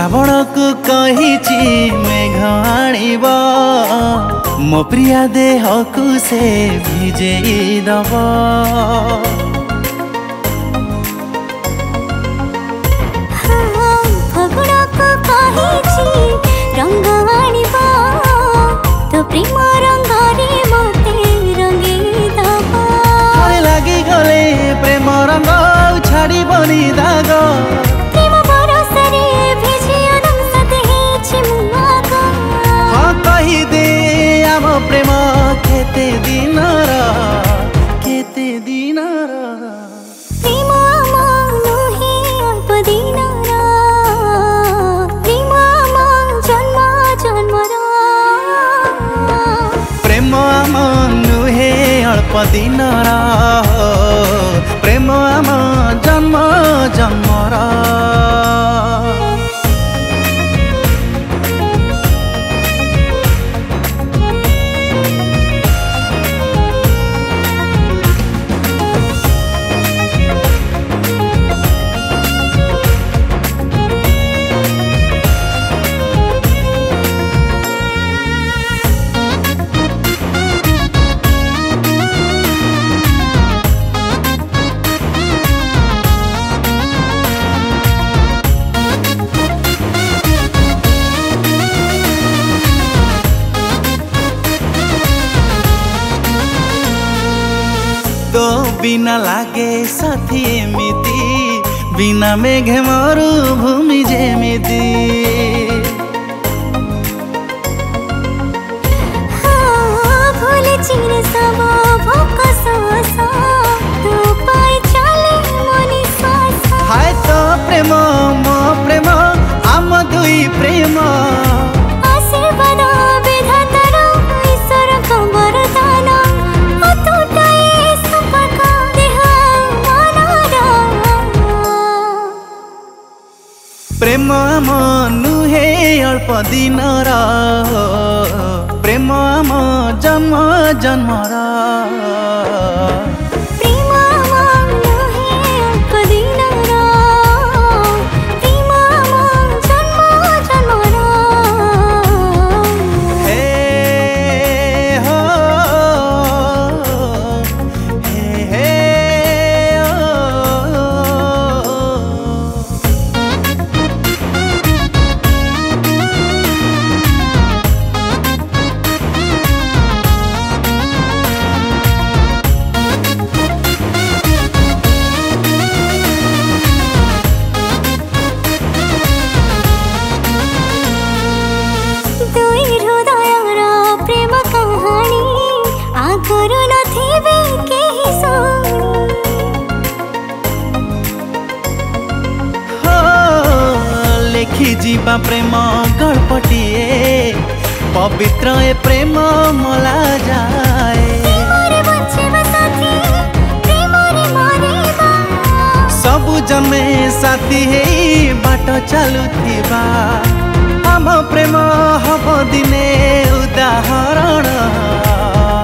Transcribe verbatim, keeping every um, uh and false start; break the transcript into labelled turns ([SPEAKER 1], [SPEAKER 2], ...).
[SPEAKER 1] श्रावण को कही मेघ आणिब मो प्रिया देह को से भिजेई दब।
[SPEAKER 2] रंग आणिब तो प्रेम रंग रे मते रंगी दब।
[SPEAKER 1] लगी गले प्रेम रंग छाड़ी बनी दाग।
[SPEAKER 2] प्रेम बरसरे भिजी अनंत हेछि मुआग।
[SPEAKER 1] हाँ कही दे आम प्रेम केते दिनर केते दिनर।
[SPEAKER 2] प्रेम आम नुहे अल्प दिनर। प्रेम आम जन्म जन्मर।
[SPEAKER 1] प्रेम आम नुहे अल्प दिनर। प्रेम आम जन्म जन्मर। तो बिना लागे साथी एमिति बिना मेघे मरु भूमि जेमिति।
[SPEAKER 2] हाँ भूल चिर सब भोक सांस तू पाई चले मनी सांस।
[SPEAKER 1] हाय तो प्रेम मो प्रेम आम दुई प्रेम।
[SPEAKER 2] आशीर्वाद विधातार ईश्वर को वरदान। अतुट ए संपर्क देह मनर।
[SPEAKER 1] प्रेम आम नुहे अल्प दिनर। प्रेम आम जन्म जन्मर।
[SPEAKER 2] प्रेम आम नुहे अल्प दिनर। प्रेम आम जन्म जन्मर।
[SPEAKER 1] हे हो हे हे ओ।
[SPEAKER 2] दुई हृदयर प्रेम कहानी आगरु नथिबे केहि सुनी।
[SPEAKER 1] हो लेखि जीवा प्रेम गल्पटिए पवित्र ए प्रेम मला जाए।
[SPEAKER 2] प्रेमरे बंचिबा साथी प्रेमरे मरिबा।
[SPEAKER 1] सबु जन्मे साथी हेई बाट चालुथिबा। आम प्रेम हब दिने उदाहरण।